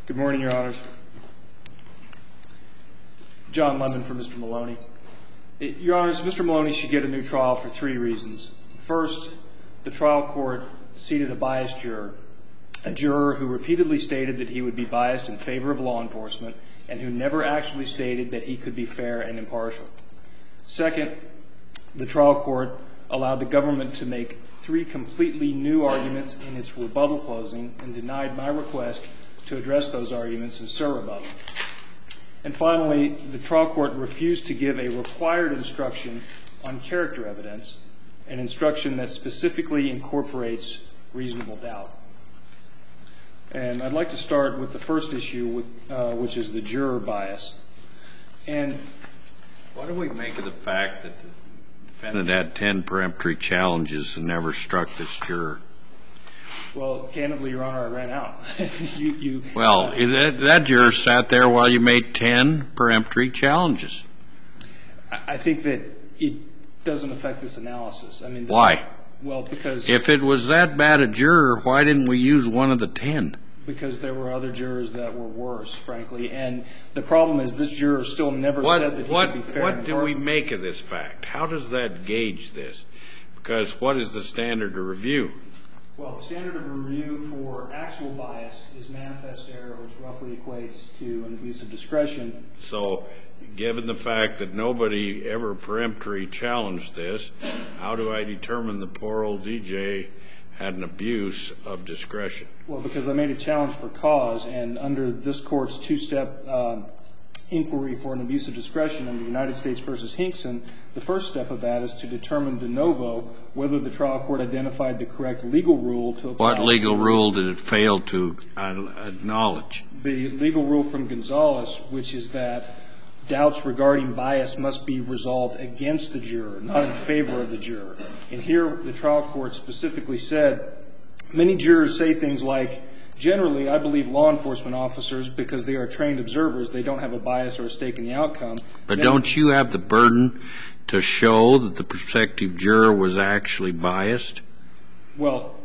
Good morning, Your Honors. John Lemon for Mr. Maloney. Your Honors, Mr. Maloney should get a new trial for 3 reasons. First, the trial court seated a biased juror, a juror who repeatedly stated that he would be biased in favor of law enforcement and who never actually stated that he could be fair and impartial. Second, the trial court allowed the government to make 3 completely new arguments in its rebuttal closing and denied my request to address those arguments in sur rebuttal. And finally, the trial court refused to give a required instruction on character evidence, an instruction that specifically incorporates reasonable doubt. And I'd like to start with the first issue, which is the juror bias. And what do we make of the fact that the defendant had 10 peremptory challenges and never struck this juror? Well, candidly, Your Honor, I ran out. Well, that juror sat there while you made 10 peremptory challenges. I think that it doesn't affect this analysis. I mean, why? Well, because if it was that bad a juror, why didn't we use one of the 10? Because there were other jurors that were worse, frankly. And the problem is this juror still never said that he could be fair and impartial. What do we make of this fact? How does that gauge this? Because what is the standard of review? Well, the standard of review for actual bias is manifest error, which roughly equates to an abuse of discretion. So, given the fact that nobody ever peremptory challenged this, how do I determine the poor old DJ had an abuse of discretion? Well, because I made a challenge for cause, and under this Court's 2-step inquiry for an abuse of discretion under United States v. Hinkson, the first step of that is to determine de novo whether the trial court identified the correct legal rule to apply. What legal rule did it fail to acknowledge? The legal rule from Gonzales, which is that doubts regarding bias must be resolved against the juror, not in favor of the juror. And here the trial court specifically said, many jurors say things like, generally, I believe law enforcement officers, because they are trained observers, they don't have a bias or a stake in the outcome. But don't you have the burden to show that the prospective juror was actually biased? Well,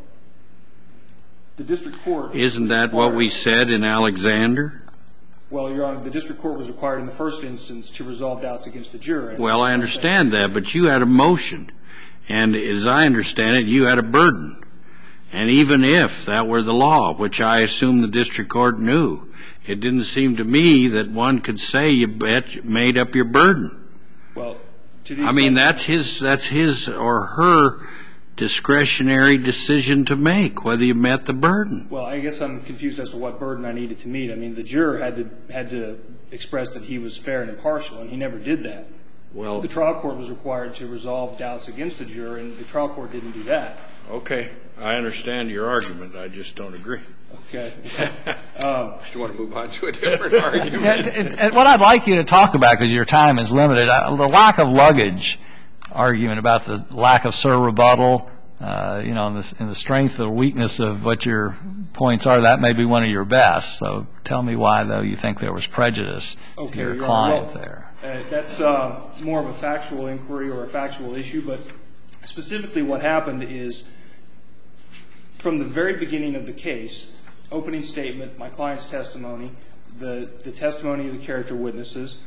the district court... Isn't that what we said in Alexander? Well, Your Honor, the district court was required in the first instance to resolve doubts against the juror. Well, I understand that, but you had a motion. And as I understand it, you had a burden. And even if that were the law, which I assume the district court knew, it didn't seem to me that one could say you made up your burden. Well, I mean, that's his or her discretionary decision to make, whether you met the burden. Well, I guess I'm confused as to what burden I needed to meet. I mean, the juror had to express that he was fair and impartial, and he never did that. Well, the trial court was required to resolve doubts against the juror, and the trial court didn't do that. Okay. I understand your argument. I just don't agree. Okay. Do you want to move on to a different argument? And what I'd like you to talk about, because your time is limited, the lack of luggage argument about the lack of sur rebuttal, in the strength or weakness of what your points are, that may be one of your best. So tell me why, though, you think there was prejudice to your client there. That's more of a factual inquiry or a factual issue, but specifically what happened is from the very beginning of the case, opening statement, my client's testimony, the testimony of the character witnesses,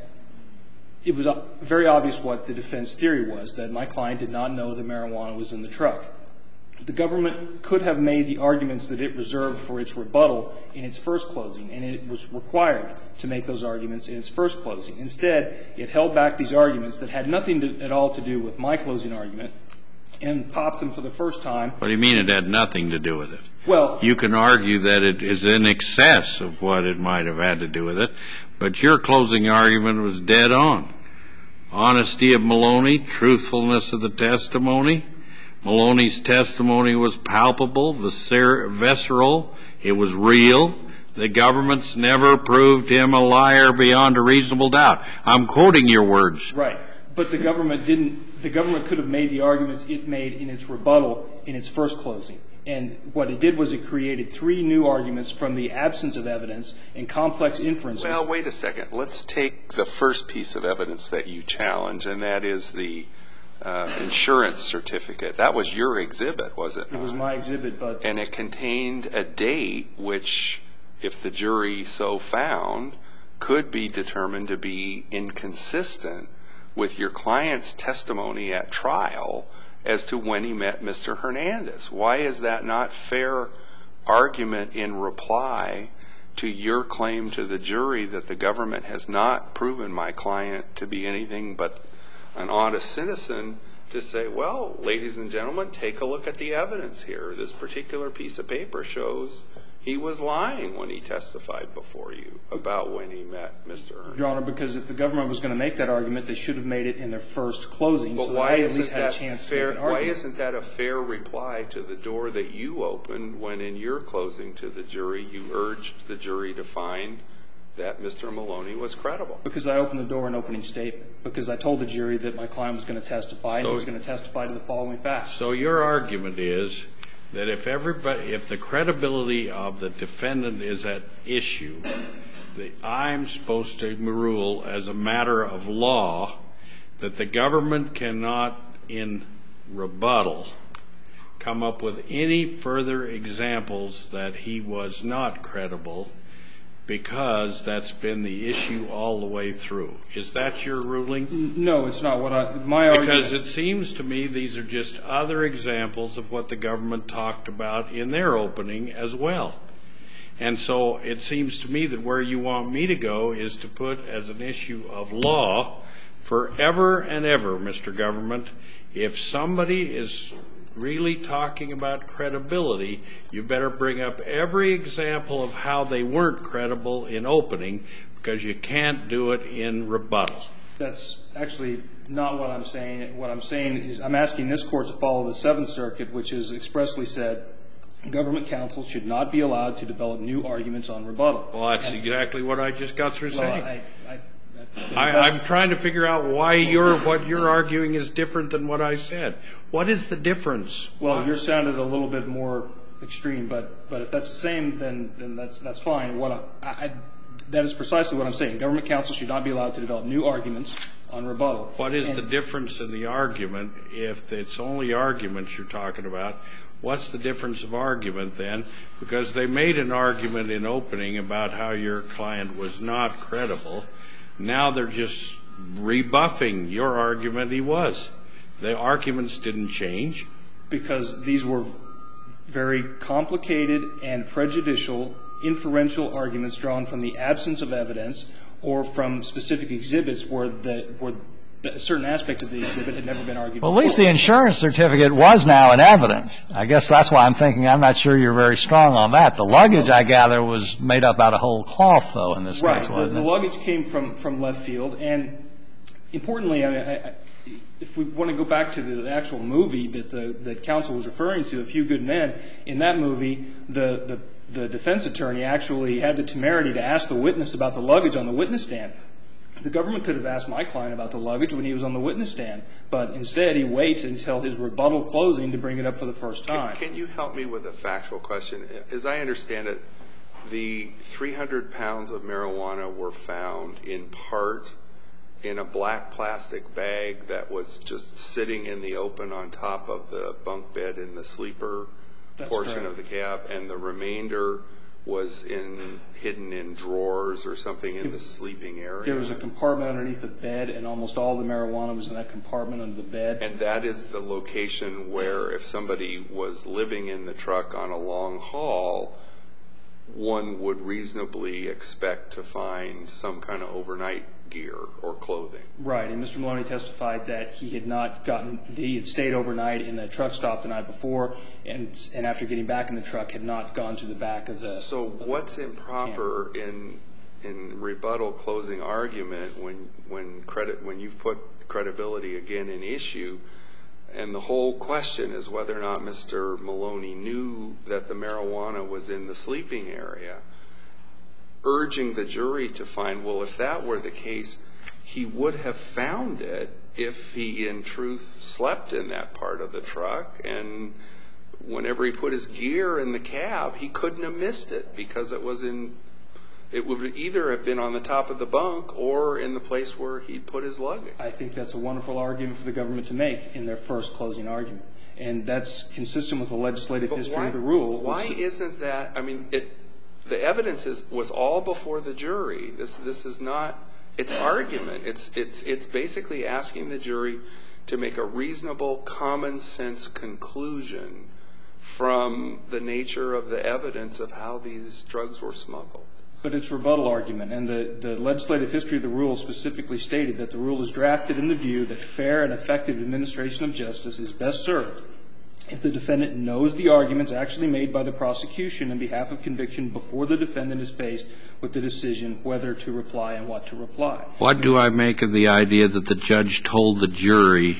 it was very obvious what the defense theory was, that my client did not know that marijuana was in the truck. The government could have made the arguments that it reserved for its rebuttal in its first closing, and it was required to make those arguments in its first closing. Instead, it held back these arguments that had nothing at all to do with my closing argument and popped them for the first time. What do you mean it had nothing to do with it? Well, you can argue that it is in excess of what it might have had to do with it, but your closing argument was dead on. Honesty of Maloney, truthfulness of the testimony. Maloney's testimony was palpable, visceral, it was real. The government's never proved him a liar beyond a reasonable doubt. I'm quoting your words. Right. But the government didn't. The government could have made the arguments it made in its rebuttal in its first closing. And what it did was it created 3 new arguments from the absence of evidence and complex inferences. Well, wait a second. Let's take the first piece of evidence that you challenge, and that is the insurance certificate. That was your exhibit, was it not? It was my exhibit, but... And it contained a date which if the jury so found, could be determined to be inconsistent with your client's testimony at trial as to when he met Mr. Hernandez. Why is that not fair argument in reply to your claim to the jury that the government has not proven my client to be anything but an honest citizen, to say, well, ladies and gentlemen, take a look at the evidence here. This particular piece of paper shows he was lying when he testified before you about when he met Mr. Hernandez. Your Honor, because if the government was going to make that argument, they should have made it in their first closing. But so why at least had a chance to make an argument. Why isn't that a fair reply to the door that you opened when in your closing to the jury you urged the jury to find that Mr. Maloney was credible? Because I opened the door in opening statement. Because I told the jury that my client was going to testify, and he was going to testify to the following facts. So your argument is that if the credibility of the defendant is at issue, that I'm supposed to rule as a matter of law that the government cannot, in rebuttal, come up with any further examples that he was not credible, because that's been the issue all the way through. Is that your ruling? No, it's not. My argument. Because it seems to me these are just other examples of what the government talked about in their opening as well. And so it seems to me that where you want me to go is to put as an issue of law forever and ever, Mr. Government, if somebody is really talking about credibility, you better bring up every example of how they weren't credible in opening, because you can't do it in rebuttal. That's actually not what I'm saying. What I'm saying is I'm asking this Court to follow the Seventh Circuit, which has expressly said government counsel should not be allowed to develop new arguments on rebuttal. Well, that's exactly what I just got through saying. I'm trying to figure out why what you're arguing is different than what I said. What is the difference? Well, yours sounded a little bit more extreme, but if that's the same, then that's fine. That is precisely what I'm saying. Government counsel should not be allowed to develop new arguments on rebuttal. What is the difference in the argument if it's only arguments you're talking about? What's the difference of argument then? Because they made an argument in opening about how your client was not credible. Now they're just rebuffing your argument he was. The arguments didn't change. Because these were very complicated and prejudicial inferential arguments drawn from the absence of evidence or from specific exhibits where a certain aspect of the exhibit had never been argued before. Well, at least the insurance certificate was now in evidence. I guess that's why I'm thinking I'm not sure you're very strong on that. The luggage, I gather, was made up out of whole cloth, though, in this case, wasn't it? The luggage came from left field. And importantly, if we want to go back to the actual movie that counsel was referring to, A Few Good Men, in that movie, the defense attorney actually had the temerity to ask the witness about the luggage on the witness stand. The government could have asked my client about the luggage when he was on the witness stand, but instead he waits until his rebuttal closing to bring it up for the first time. Can you help me with a factual question? As I understand it, the 300 pounds of marijuana were found in part in a black plastic bag that was just sitting in the open on top of the bunk bed in the sleeper portion of the cab, and the remainder was hidden in drawers or something in the sleeping area. There was a compartment underneath the bed, and almost all the marijuana was in that compartment under the bed. And that is the location where, if somebody was living in the truck on a long haul, one would reasonably expect to find some kind of overnight gear or clothing. Right, and Mr. Maloney testified that he had stayed overnight in the truck stop the night before, and after getting back in the truck had not gone to the back of the... So what's improper in rebuttal closing argument when you've put credibility again in issue, and the whole question is whether or not Mr. Maloney knew that the marijuana was in the sleeping area, urging the jury to find, well, if that were the case, he would have found it if he in truth slept in that part of the truck, and whenever he put his gear in the cab, he couldn't have missed it because it would either have been on the top of the bunk or in the place where he put his luggage. I think that's a wonderful argument for the government to make in their first closing argument. And that's consistent with the legislative history of the rule. Why isn't that? I mean, the evidence was all before the jury. This is not its argument. It's basically asking the jury to make a reasonable, common sense conclusion from the nature of the evidence of how these drugs were smuggled. But it's a rebuttal argument, and the legislative history of the rule specifically stated that the rule is drafted in the view that fair and effective administration of justice is best served if the defendant knows the arguments actually made by the prosecution in behalf of conviction before the defendant is faced with the decision whether to reply and what to reply. What do I make of the idea that the judge told the jury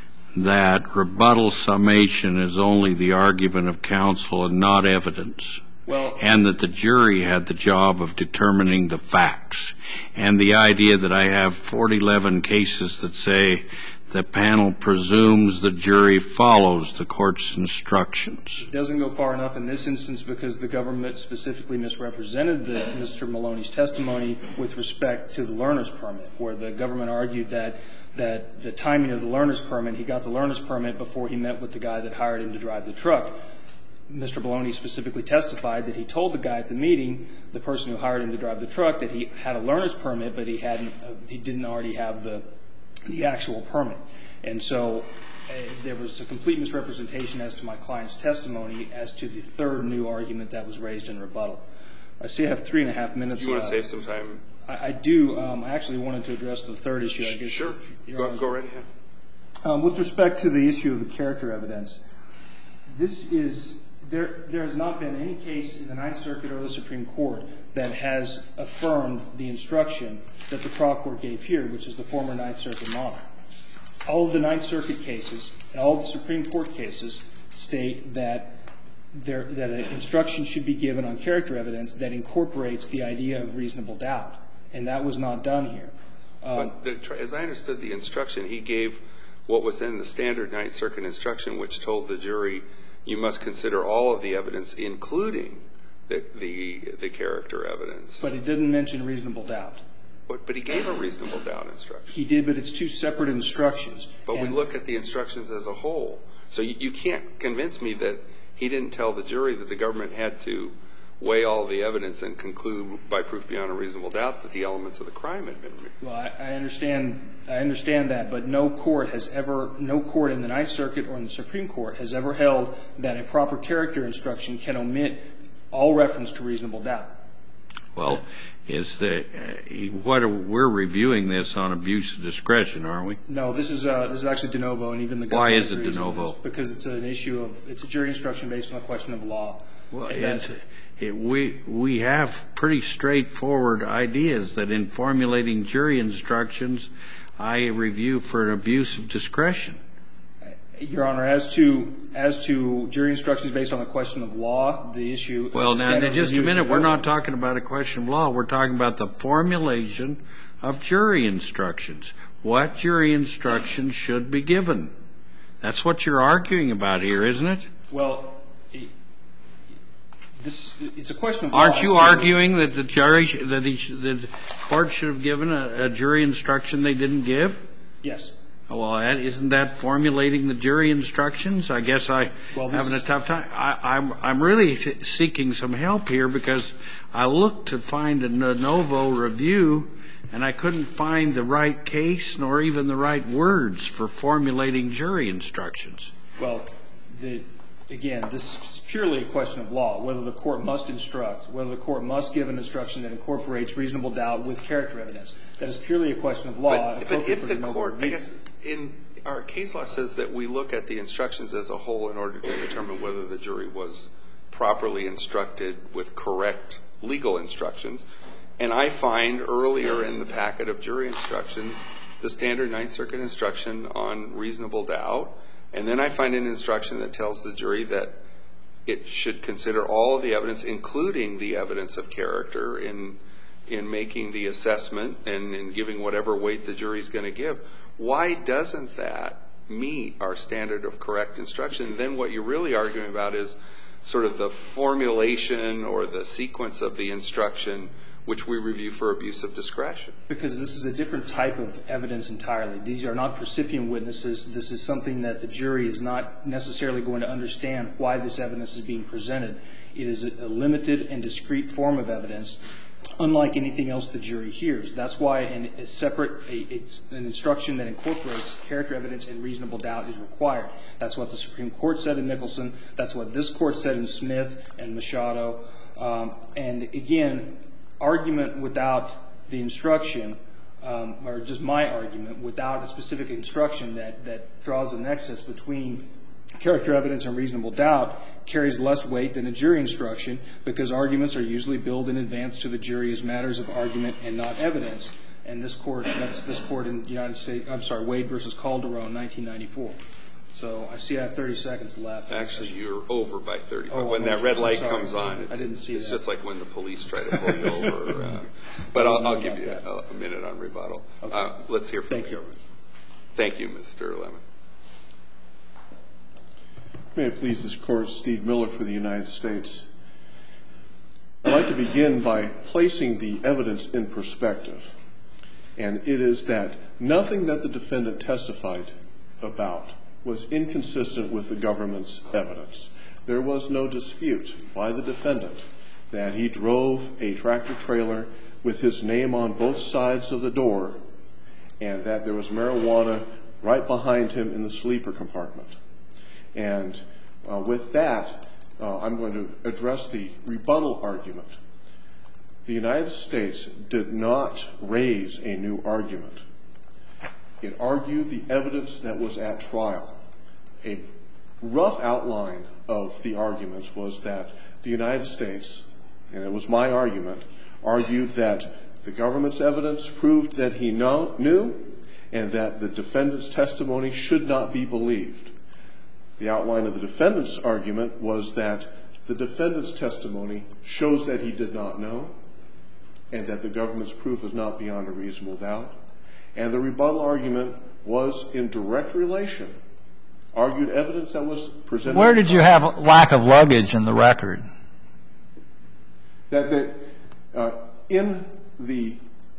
that rebuttal summation is only the argument of counsel and not evidence? And that the jury had the job of determining the facts. And the idea that I have 411 cases that say the panel presumes the jury follows the court's instructions. It doesn't go far enough in this instance because the government specifically misrepresented Mr. Maloney's testimony with respect to the learner's permit, where the government argued that the timing of the learner's permit, he got the learner's permit before he met with the guy that hired him to drive the truck. Mr. Maloney specifically testified that he told the guy at the meeting, the person who hired him to drive the truck, that he had a learner's permit, but he didn't already have the actual permit. And so there was a complete misrepresentation as to my client's testimony as to the third new argument that was raised in rebuttal. I see I have 3.5 minutes left. Do you want to save some time? I do. I actually wanted to address the third issue, I guess. Sure. Go right ahead. With respect to the issue of the character evidence, this is there has not been any case in the Ninth Circuit or the Supreme Court that has affirmed the instruction that the trial court gave here, which is the former Ninth Circuit model. All of the Ninth Circuit cases and all of the Supreme Court cases state that an instruction should be given on character evidence that incorporates the idea of reasonable doubt, and that was not done here. But as I understood the instruction, he gave what was in the standard Ninth Circuit instruction, which told the jury you must consider all of the evidence, including the character evidence. But he didn't mention reasonable doubt. But he gave a reasonable doubt instruction. He did, but it's two separate instructions. But we look at the instructions as a whole. So you can't convince me that he didn't tell the jury that the government had to weigh all the evidence and conclude by proof beyond a reasonable doubt that the elements of the crime had been removed. Well, I understand that, but no court in the Ninth Circuit or in the Supreme Court has ever held that a proper character instruction can omit all reference to reasonable doubt. Well, we're reviewing this on abuse of discretion, aren't we? No, this is actually de novo, and even the government. Why is it de novo? Because it's an issue of it's a jury instruction based on a question of law. Well, we have pretty straightforward ideas that in formulating jury instructions, I review for an abuse of discretion. Your Honor, as to jury instructions based on a question of law, the issue. Well, now, just a minute. We're not talking about a question of law. We're talking about the formulation of jury instructions. What jury instructions should be given? That's what you're arguing about here, isn't it? Well, it's a question of law. Aren't you arguing that the court should have given a jury instruction they didn't give? Yes. Well, isn't that formulating the jury instructions? I guess I'm having a tough time. I'm really seeking some help here because I looked to find a de novo review, and I couldn't find the right case nor even the right words for formulating jury instructions. Well, again, this is purely a question of law, whether the court must instruct, whether the court must give an instruction that incorporates reasonable doubt with character evidence. That is purely a question of law. But if the court, I guess, in our case law says that we look at the instructions as a whole in order to determine whether the jury was properly instructed with correct legal instructions. And I find earlier in the packet of jury instructions the standard Ninth Circuit instruction on reasonable doubt. And then I find an instruction that tells the jury that it should consider all of the evidence, including the evidence of character, in making the assessment and in giving whatever weight the jury is going to give. Why doesn't that meet our standard of correct instruction? Then what you're really arguing about is sort of the formulation or the sequence of the instruction, which we review for abuse of discretion. Because this is a different type of evidence entirely. These are not percipient witnesses. This is something that the jury is not necessarily going to understand why this evidence is being presented. It is a limited and discrete form of evidence, unlike anything else the jury hears. That's why an instruction that incorporates character evidence and reasonable doubt is required. That's what the Supreme Court said in Nicholson. That's what this Court said in Smith and Machado. And again, argument without the instruction, or just my argument, without a specific instruction that draws a nexus between character evidence and reasonable doubt carries less weight than a jury instruction, because arguments are usually billed in advance to the jury as matters of argument and not evidence. And this Court, that's this Court in the United States, I'm sorry, Wade versus Calderon, 1994. So I see I have 30 seconds left. Actually, you're over by 30. Oh, when that red light comes on, I didn't see it's that. just like when the police try to pull you over. But I'll give you a minute on rebuttal. Okay. Let's hear from Thank you. Thank you, Mr. Lemon. May it please this Court, Steve Miller for the United States. I'd like to begin by placing the evidence in perspective. And it is that nothing that the defendant testified about was inconsistent with the government's evidence. There was no dispute by the defendant that he drove a tractor trailer with his name on both sides of the door and that there was marijuana right behind him in the sleeper compartment. And with that, I'm going to address the rebuttal argument. The United States did not raise a new argument. It argued the evidence that was at trial. A rough outline of the arguments was that the United States, and it was my argument, argued that the government's evidence proved that he knew and that the defendant's testimony should not be believed. The outline of the defendant's argument was that the defendant's testimony shows that he did not know and that the government's proof is not beyond a reasonable doubt. And the rebuttal argument was in direct relation, argued evidence that was presented. Where did you have lack of luggage in the record? That in the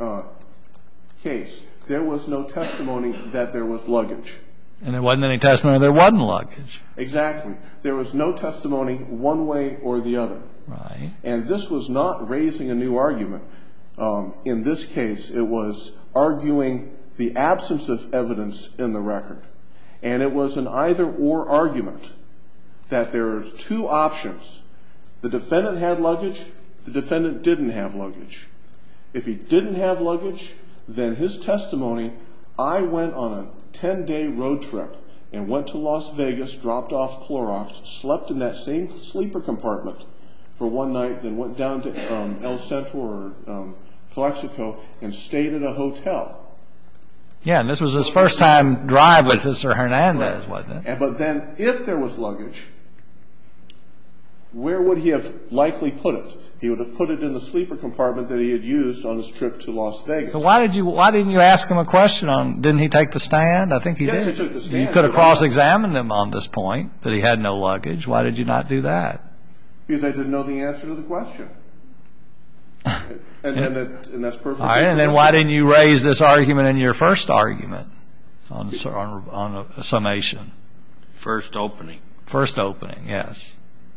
case, there was no testimony that there was luggage. And there wasn't any testimony there wasn't luggage. Exactly. There was no testimony one way or the other. Right. And this was not raising a new argument. In this case, it was arguing the absence of evidence in the record. And it was an either-or argument that there are two options. The defendant had luggage. The defendant didn't have luggage. If he didn't have luggage, then his testimony, I went on a 10-day road trip and went to Las Vegas, dropped off Clorox, slept in that same sleeper compartment for one night, then went down to El Centro or Calexico and stayed at a hotel. Yeah, and this was his first time drive with Mr. Hernandez, wasn't it? But then if there was luggage, where would he have likely put it? He would have put it in the sleeper compartment that he had used on his trip to Las Vegas. So why didn't you ask him a question on, didn't he take the stand? I think he did. Yes, he took the stand. You could have cross-examined him on this point, that he had no luggage. Why did you not do that? Because I didn't know the answer to the question. And that's perfectly. All right, and then why didn't you raise this argument in your first argument on a summation? First opening. First opening, yes.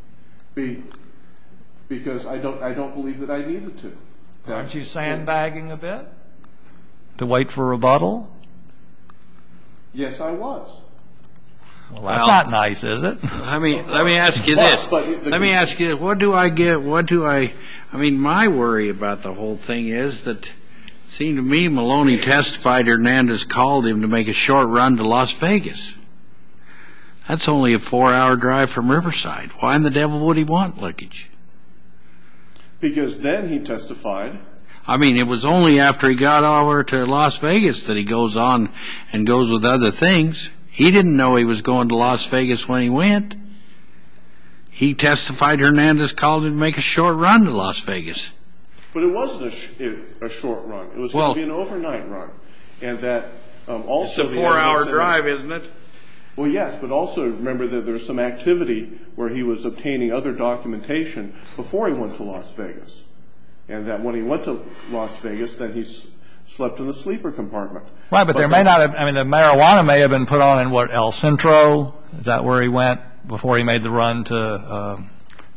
Because I don't believe that I needed to. Aren't you sandbagging a bit to wait for rebuttal? Yes, I was. Well, that's not nice, is it? Let me ask you this. Let me ask you this. What do I get? I mean, my worry about the whole thing is that it seemed to me Maloney testified Hernandez called him to make a short run to Las Vegas. That's only a 4-hour drive from Riverside. Why in the devil would he want luggage? Because then he testified. I mean, it was only after he got over to Las Vegas that he goes on and goes with other things. He didn't know he was going to Las Vegas when he went. He testified Hernandez called him to make a short run to Las Vegas. But it wasn't a short run. It was going to be an overnight run. And that also it's a 4-hour drive, isn't it? Well, yes, but also remember that there was some activity where he was obtaining other documentation before he went to Las Vegas. And that when he went to Las Vegas, then he slept in the sleeper compartment. Right, but there may not have, I mean, the marijuana may have been put on in what, El Centro? Is that where he went before he made the run to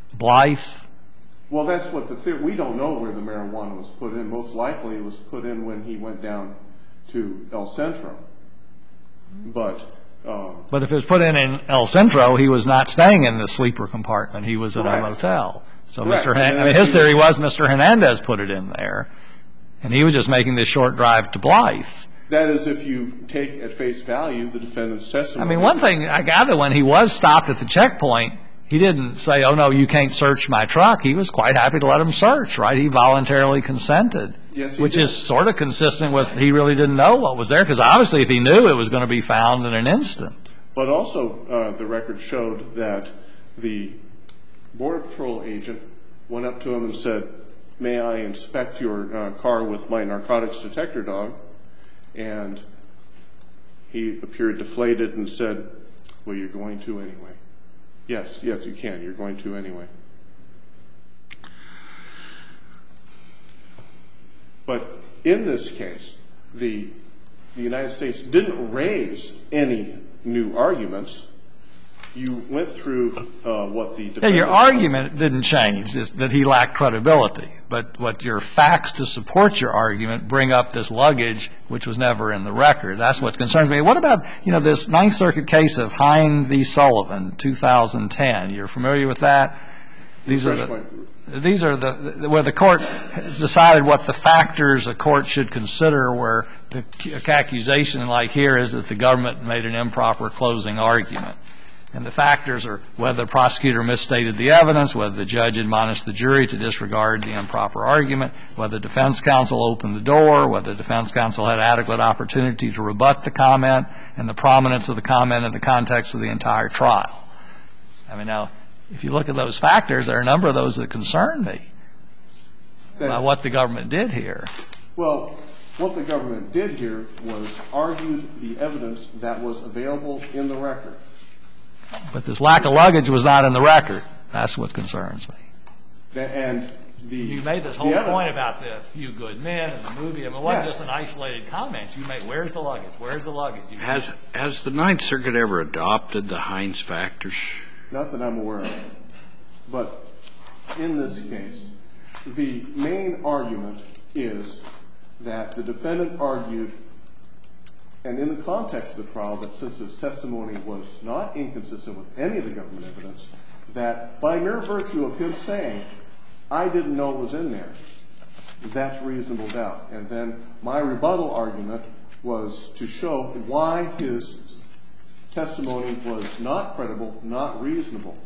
Blythe? Well, that's what the theory. We don't know where the marijuana was put in. Most likely it was put in when he went down to El Centro. But if it was put in El Centro, he was not staying in the sleeper compartment. He was in a Correct. motel. So Correct. his theory was Mr. Hernandez put it in there, and he was just making this short drive to Blythe. that is if you take at face value the defendant's testimony. I mean, one thing I gather, when he was stopped at the checkpoint, he didn't say, oh, no, you can't search my truck. He was quite happy to let him search, right? He voluntarily consented. Yes, he which did. is sort of consistent with he really didn't know what was there, because obviously if he knew, it was going to be found in an instant. But also the record showed that the Border Patrol agent went up to him and said, may I inspect your car with my narcotics detector dog? And he appeared deflated and said, well, you're going to anyway. Yes, you can. You're going to anyway. But in this case, the United States didn't raise any new arguments. You went through what the defendant... Yeah, your argument didn't change, is that he lacked credibility. But what your facts to support your argument bring up this luggage, which was never in the record. That's what concerns me. What about, this Ninth Circuit case of Hine v. Sullivan, 2010? You're familiar with that? These are where the court has decided what the factors a court should consider, where the accusation like here is that the government made an improper closing argument. And the factors are whether the prosecutor misstated the evidence, whether the judge admonished the jury to disregard the improper argument, whether the defense counsel opened the door, whether the defense counsel had adequate opportunity to rebut the comment, and the prominence of the comment in the context of the entire trial. I mean, now, if you look at those factors, there are a number of those that concern me about what the government did here. Well, what the government did here was argued the evidence that was available in the record. But this lack of luggage was not in the record. That's what concerns me. And you made this whole point about the few good men and the movie. I mean, it wasn't just an isolated comment. You made, where's the luggage? Where's the luggage? Has the Ninth Circuit ever adopted the Hines factors? Not that I'm aware of. But in this case, the main argument is that the defendant argued, and in the context of the trial, that since his testimony was not inconsistent with any of the government evidence, that by mere virtue of him saying, I didn't know it was in there, that's reasonable doubt. And then my rebuttal argument was to show why his testimony was not credible, not reasonable.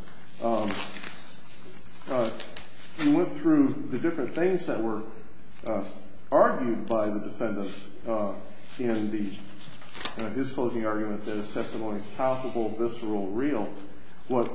You went through the different things that were argued by the defendant in his closing argument, that his testimony is palpable, visceral, real. What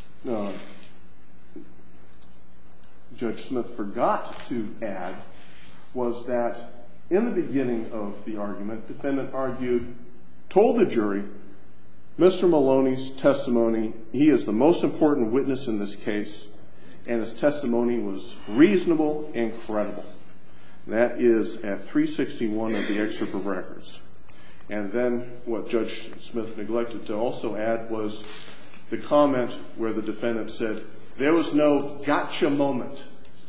Judge Smith forgot to add was that in the beginning of the argument, defendant told the jury, Mr. Maloney's testimony, he is the most important witness in this case, and his testimony was reasonable and credible. That is at 361 of the excerpt of records. And then what Judge Smith neglected to also add was the comment where the defendant said, there was no gotcha moment.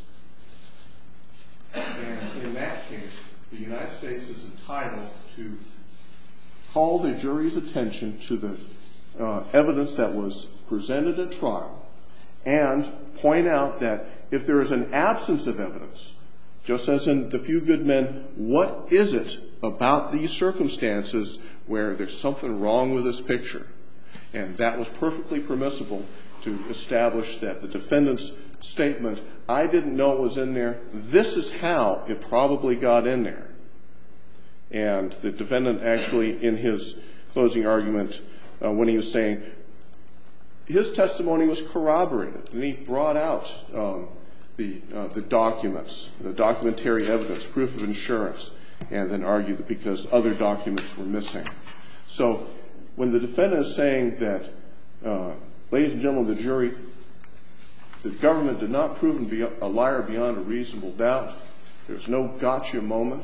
And in that case, the United States is entitled to call the jury's attention to the evidence that was presented at trial and point out that if there is an absence of evidence, just as in The Few Good Men, what is it about these circumstances where there's something wrong with this picture? And that was perfectly permissible to establish that the defendant's statement, I didn't know it was in there, this is how it probably got in there. And the defendant actually, in his closing argument, when he was saying his testimony was corroborated, and he brought out the documents, the documentary evidence, proof of insurance, and then argued that because other documents were missing. So when the defendant is saying that, ladies and gentlemen of the jury, the government did not prove him to be a liar beyond a reasonable doubt, there's no gotcha moment,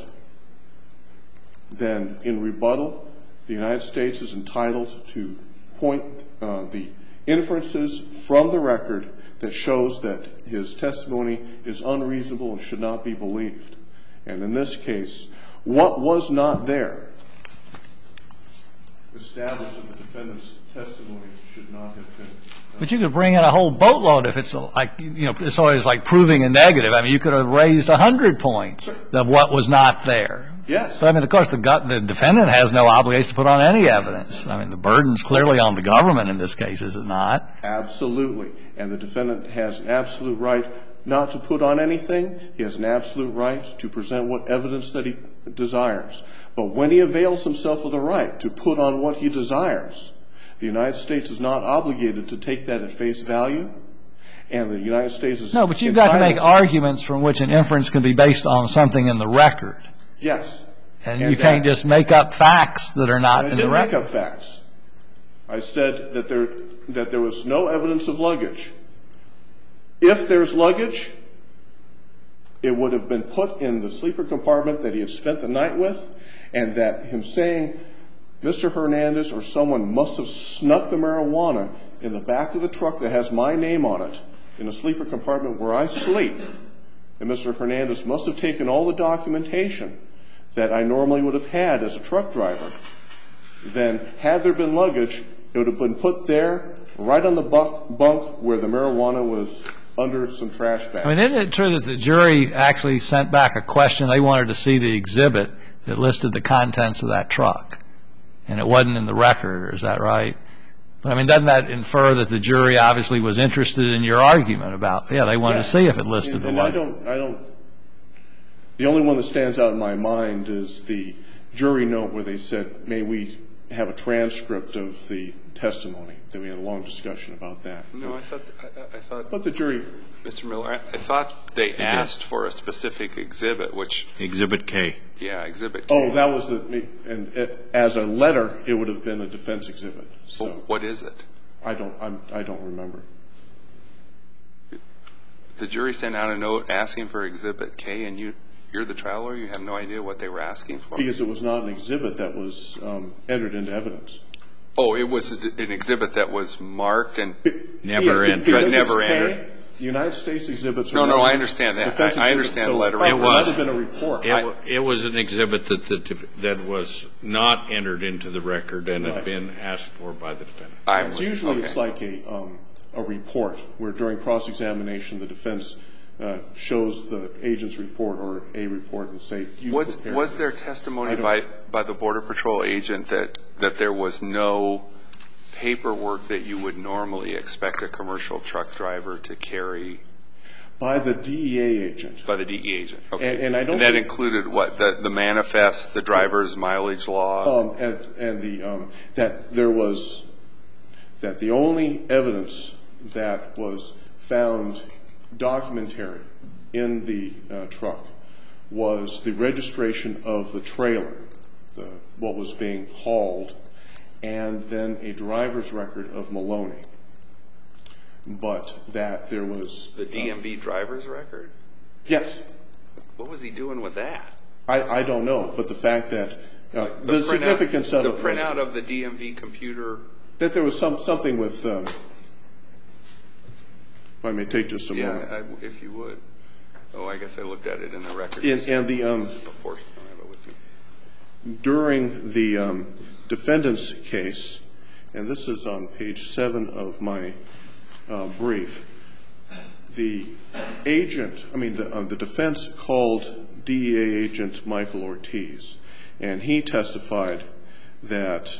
then in rebuttal, the United States is entitled to point the inferences from the record that shows that his testimony is unreasonable and should not be believed. And in this case, what was not there established that the defendant's testimony should not have been. But you could bring in a whole boatload if it's like, you know, it's always like proving a negative. I mean, you could have raised 100 points of what was not there. Yes. But, I mean, of course, the defendant has no obligation to put on any evidence. I mean, the burden's clearly on the government in this case, is it not? Absolutely. And the defendant has an absolute right not to put on anything. He has an absolute right to present what evidence that he desires. But when he avails himself of the right to put on what he desires, the United States is not obligated to take that at face value. And the United States is No, but you've got to make arguments from which an inference can be based on something in the record. Yes. And you can't just make up facts that are not in the record. I didn't make up facts. I said that there was no evidence of luggage. If there's luggage, it would have been put in the sleeper compartment that he had spent the night with, and that him saying, Mr. Hernandez or someone must have snuck the marijuana in the back of the truck that has my name on it in a sleeper compartment where I sleep, and Mr. Hernandez must have taken all the documentation that I normally would have had as a truck driver, then had there been luggage, it would have been put there right on the bunk where the marijuana was under some trash bags. I mean, isn't it true that the jury actually sent back a question? They wanted to see the exhibit that listed the contents of that truck, and it wasn't in the record, or is that right? But, I mean, doesn't that infer that the jury obviously was interested in your argument about, yeah, they wanted to see if it listed the luggage? The only one that stands out in my mind is the jury note where they said, may we have a transcript of the testimony. Then we had a long discussion about that. No, I thought. But the jury. Mr. Miller, I thought they asked for a specific exhibit, which. Exhibit K. Yeah, Exhibit K. Oh, that was and as a letter, it would have been a defense exhibit. So what is it? I don't remember. The jury sent out a note asking for Exhibit K, and you're the trial lawyer. You have no idea what they were asking for. Because it was not an exhibit that was entered into evidence. Oh, it was an exhibit that was marked and never entered. But never entered. The United States exhibits are No, I understand that. I understand the letter. It might have been a report. It was an exhibit that was not entered into the record and had been asked for by the defendant. Usually it's like a report where during cross-examination the defense shows the agent's report or a report and say, was there testimony by the Border Patrol agent that there was no paperwork that you would normally expect a commercial truck driver to carry? By the DEA agent. By the DEA agent. Okay. And I don't. And that included what? The manifest, the driver's mileage law, and that the only evidence that was found documentary in the truck was the registration of the trailer, what was being hauled, and then a driver's record of Maloney. But that there was... The DMV driver's record? Yes. What was he doing with that? I don't know, but the fact that the significance of it was... The printout of the DMV computer... That there was something with... if I may take just a moment. Yeah, if you would. Oh, I guess I looked at it in the record. And the... Report. I don't have it with me. During the defendant's case, and this is on page 7 of my brief, the defense called DEA agent Michael Ortiz, and he testified that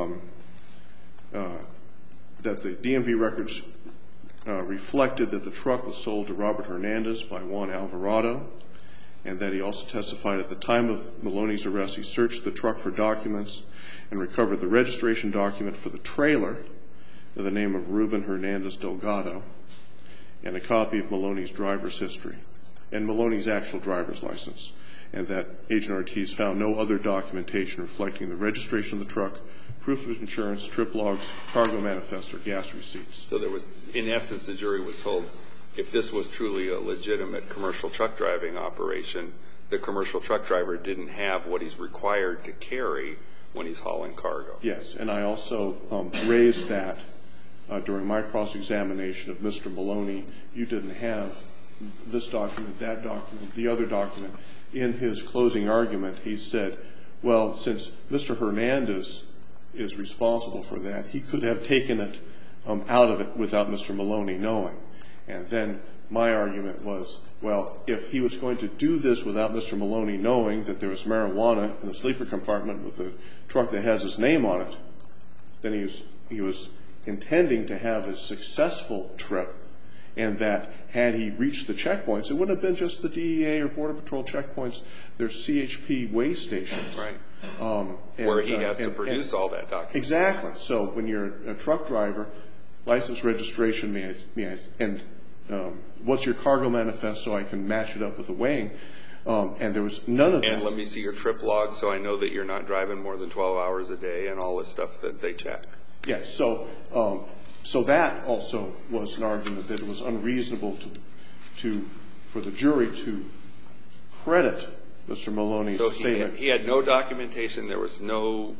the DMV records reflected that the truck was sold to Robert Hernandez by Juan Alvarado, and that he also testified at the time of Maloney's arrest, he searched the truck for documents and recovered the registration document for the trailer with the name of Ruben Hernandez Delgado and a copy of Maloney's driver's history and Maloney's actual driver's license, and that Agent Ortiz found no other documentation reflecting the registration of the truck, proof of insurance, trip logs, cargo manifest, or gas receipts. So there was, in essence, the jury was told if this was truly a legitimate commercial truck driving operation, the commercial truck driver didn't have what he's required to carry when he's hauling cargo. Yes, and I also raised that during my cross-examination of Mr. Maloney, you didn't have this document, that document, the other document. In his closing argument, he said, well, since Mr. Hernandez is responsible for that, he could have taken it out of it without Mr. Maloney knowing. And then my argument was, well, if he was going to do this without Mr. Maloney knowing that there was marijuana in the sleeper compartment with a truck that has his name on it, then he was intending to have a successful trip, and that had he reached the checkpoints, it wouldn't have been just the DEA or Border Patrol checkpoints. There's CHP weigh stations. Right. Where he has to produce all that document. Exactly. So when you're a truck driver, license registration, and what's your cargo manifest so I can match it up with the weighing, and there was none of that. And let me see your trip log so I know that you're not driving more than 12 hours a day and all this stuff that they check. Yes. So that also was an argument that it was unreasonable for the jury to credit Mr. Maloney's statement. So he had no documentation. There was no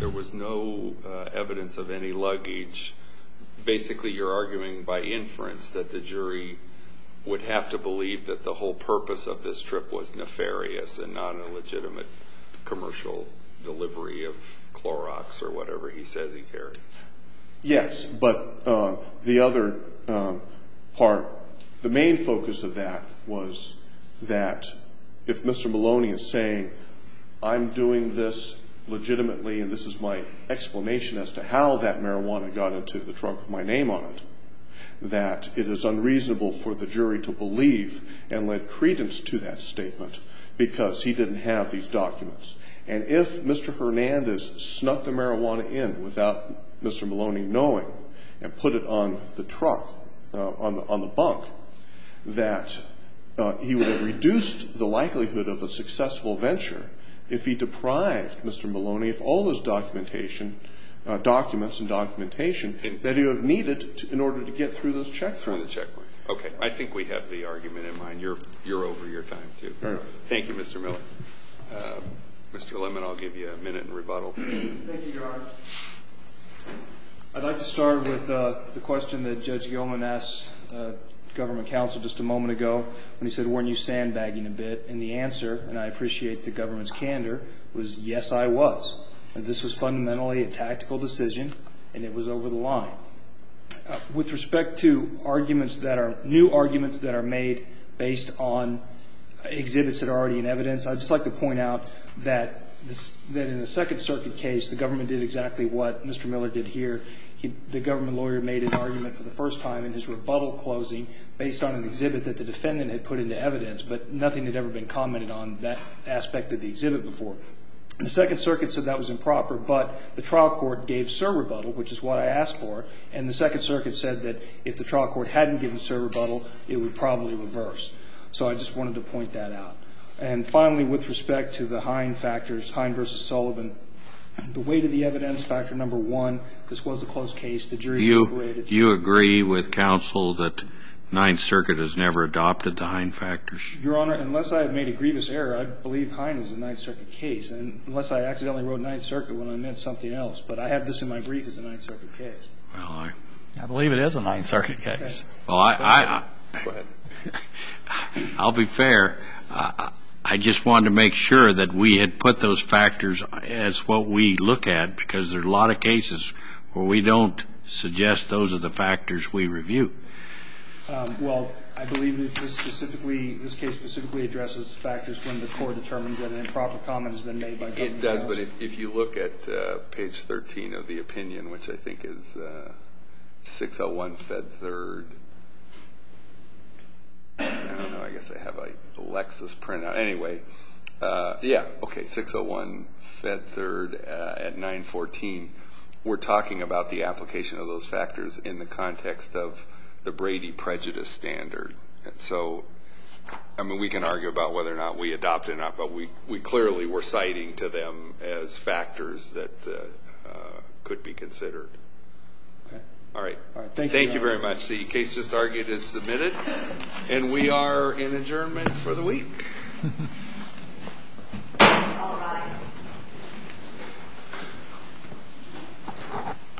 evidence of any luggage. Basically, you're arguing by inference that the jury would have to believe that the whole purpose of this trip was nefarious and not a legitimate commercial delivery of Clorox or whatever he says he carried. Yes, but the other part, the main focus of that was that if Mr. Maloney is saying, I'm doing this legitimately and this is my explanation as to how that marijuana got into the trunk with my name on it, that it is unreasonable for the jury to believe and lend credence to that statement because he didn't have these documents. And if Mr. Hernandez snuck the marijuana in without Mr. Maloney knowing and put it on the truck, on the bunk, that he would have reduced the likelihood of a successful venture if he deprived Mr. Maloney of all his documents and documentation that he would have needed in order to get through those checkpoints. Through the checkpoint. Okay. I think we have the argument in mind. You're over your time, too. All right. Thank you, Mr. Miller. Mr. Lemon, I'll give you a minute in rebuttal. Thank you, Your Honor. I'd like to start with the question that Judge Gilman asked government counsel just a moment ago when he said, weren't you sandbagging a bit? And the answer, and I appreciate the government's candor, was yes, I was. And this was fundamentally a tactical decision, and it was over the line. With respect to new arguments that are made based on exhibits that are already in evidence, I'd just like to point out that in the Second Circuit case, the government did exactly what Mr. Miller did here. The government lawyer made an argument for the first time in his rebuttal closing based on an exhibit that the defendant had put into evidence, but nothing had ever been commented on that aspect of the exhibit before. The Second Circuit said that was improper, but the trial court gave surrebuttal, which is what I asked for, and the Second Circuit said that if the trial court hadn't given surrebuttal, it would probably reverse. So I just wanted to point that out. And finally, with respect to the Hine factors, Hine versus Sullivan, the weight of the evidence, factor number one, this was a close case. The jury deliberated. You agree with counsel that Ninth Circuit has never adopted the Hine factors? Your Honor, unless I have made a grievous error, I believe Hine is a Ninth Circuit case, and unless I accidentally wrote Ninth Circuit when I meant something else. But I have this in my brief as a Ninth Circuit case. Well, I believe it is a Ninth Circuit case. Well, Go ahead. I'll be fair. I just wanted to make sure that we had put those factors as what we look at, because there are a lot of cases where we don't suggest those are the factors we review. Well, I believe that this case specifically addresses factors when the court determines that an improper comment has been made by government counsel. It does, but if you look at page 13 of the opinion, which I think is 601 Fed 3rd, I don't know, I guess I have a Lexus printout. Anyway, 601 Fed 3rd at 914. We're talking about the application of those factors in the context of the Brady prejudice standard. And so, I mean, we can argue about whether or not we adopt it or not, but we clearly were citing to them as factors that could be considered. Okay. All right. Thank you very much. The case just argued is submitted, and we are in adjournment for the week.